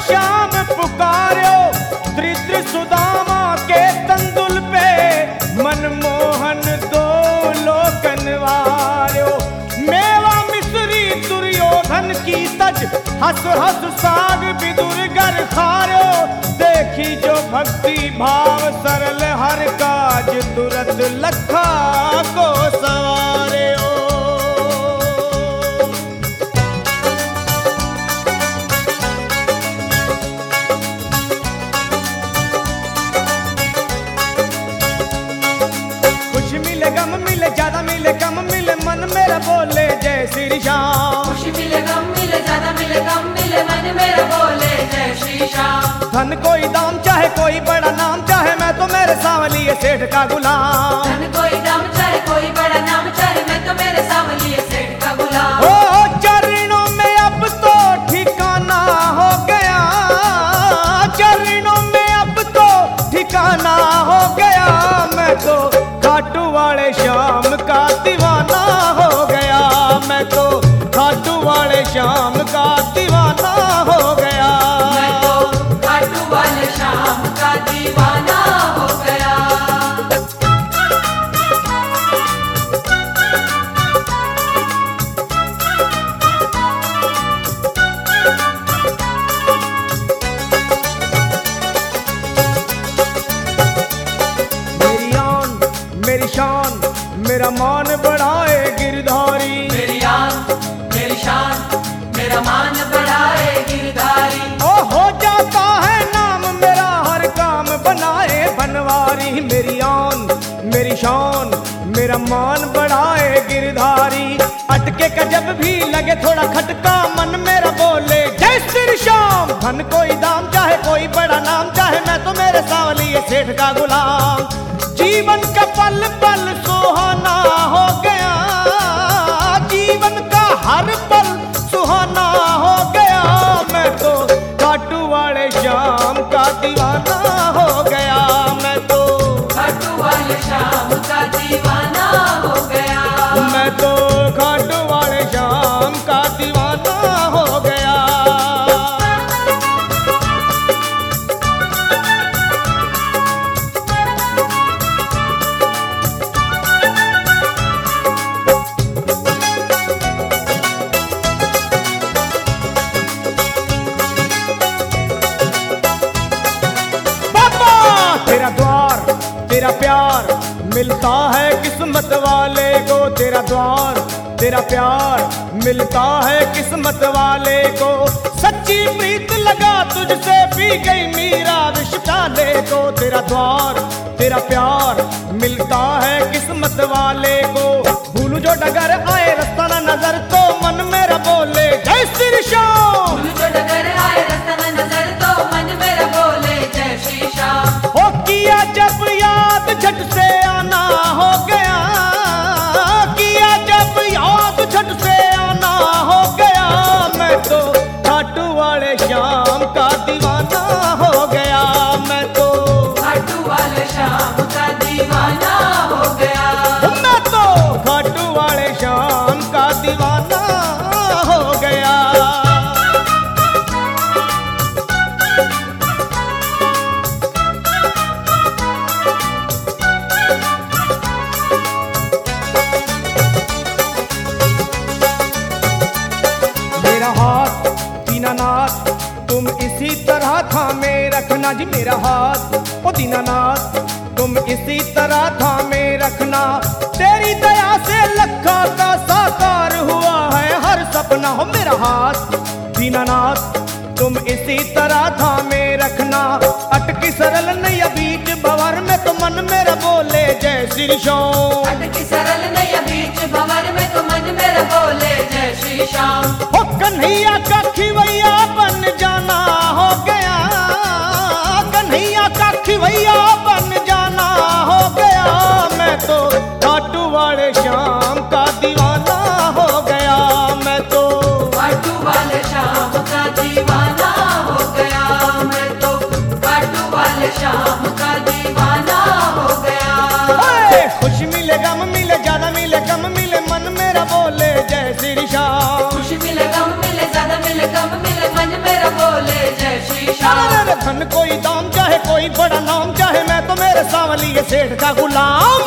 श्याम पुकारो, दृद्र सुदामा के तंदुल पे मनमोहन दो लोकन वारो। मेवा मिश्री दुर्योधन की तज, हस हस साग विदुर गर खारो। देखी जो भक्ति भाव सरल हर काज, तुरत लखा को सवारे ओ। खुश मिले गम मिले ज्यादा मिले कम मिले, मन मेरा बोले जय श्री श्याम। खुशी मिले गम मिले ज्यादा मिले कम मिले, मन मेरा बोले जय श्री श्याम। धन कोई दाम चाहे कोई बड़ा नाम चाहे, मैं तो मेरे सांवली सेठ का गुलाम। धन कोई दाम चाहे कोई बड़ा नाम चाहे, मैं तो मेरे सांवली सेठ का गुलाम। ओ चरणों में अब तो ठिकाना हो गया, चरणों में अब तो ठिकाना हो गया। मैं तो खाटू वाले श्याम का दीवाना हो गया, मैं तो खाटू वाले श्याम का दीवाना हो गया। मैं तो खाटू वाले श्याम का दीवाना हो गया। मेरी आन मेरी शान मेरा मान बढ़ाए गिरधारी। मेरी आन मेरी शान मेरा मान बढ़ाए गिरधारी। ओ हो जाता है नाम मेरा हर काम बनाए बनवारी। मेरी आन मेरी शान मेरा मान बढ़ाए गिरधारी। अटके का जब भी लगे थोड़ा खटका, मन मेरा बोले जय श्री श्याम। धन कोई दाम चाहे कोई बड़ा नाम चाहे, मैं तो मेरे सांवली सेठ का गुलाम। जीवन का पल पल सुहाना हो गया, जीवन का हर पल सुहाना हो गया। मैं तो खाटू वाले श्याम का दीवाना हो गया, मैं तो खाटू वाले श्याम का दीवाना हो गया। मैं तो खाटू वाले श्याम का दीवाना हो गया। तेरा द्वार तेरा प्यार मिलता है किस्मत वाले को। तेरा द्वार तेरा प्यार मिलता है किस्मत वाले को। सच्ची प्रीत लगा तुझसे पी गई मीरा विष प्याले को। तेरा द्वार तेरा प्यार मिलता है किस्मत वाले को। भूलू जो डगर आए रास्ता ना नजर, तो मन मेरा बोले जय श्री श्याम। भूल जो डगर आए रास्ता ना नजर, तो मन मेरा बोले जय श्री श्याम। ओ किया जब याद झट से आना हो गया, किया जब याद झट से आना हो गया। मैं तो खाटू वाले श्याम का दीवाना हो गया, मैं तो खाटू वाले श्याम का दीवाना हो गया। मैं तो खाटू वाले श्याम का दीवाना हो गया। मेरा हाथ दीनानाथ तुम इसी तरह थामे रखना जी। मेरा हाथ ओ दीनानाथ तुम इसी तरह थामे रखना। तेरी दया से लखा का साकार हुआ है हर सपना। हो मेरा हाथ दीनानाथ तुम इसी तरह थामे रखना। अटकी सरल नैया बीच भंवर में, तो मन मेरा बोले जय श्री श्याम। अटकी सरल नैया बीच भंवर में, तो मन मेरा बोले जय श्री श्याम। हो कन्हैया का खिवैया बन जाना हो गया, कन्हैया का खिवैया बन जाना हो गया। मैं तो खाटू वाले श्याम का दीवाना हो गया, मैं तो खाटू वाले श्याम का दीवाना हो गया। मैं तो खाटू वाले श्याम का दीवाना हो गया। ओए, खुश मिले गम मिले ज्यादा मिले कम मिले, मन मेरा बोले जय श्री श्याम। खुशी मिले गम मिले ज्यादा मिले कम मिले, मन मेरा बोले जय श्री धन कोई दाम, चाहे कोई बड़ा नाम, चाहे मैं तो मेरे सांवली ये सेठ का गुलाम।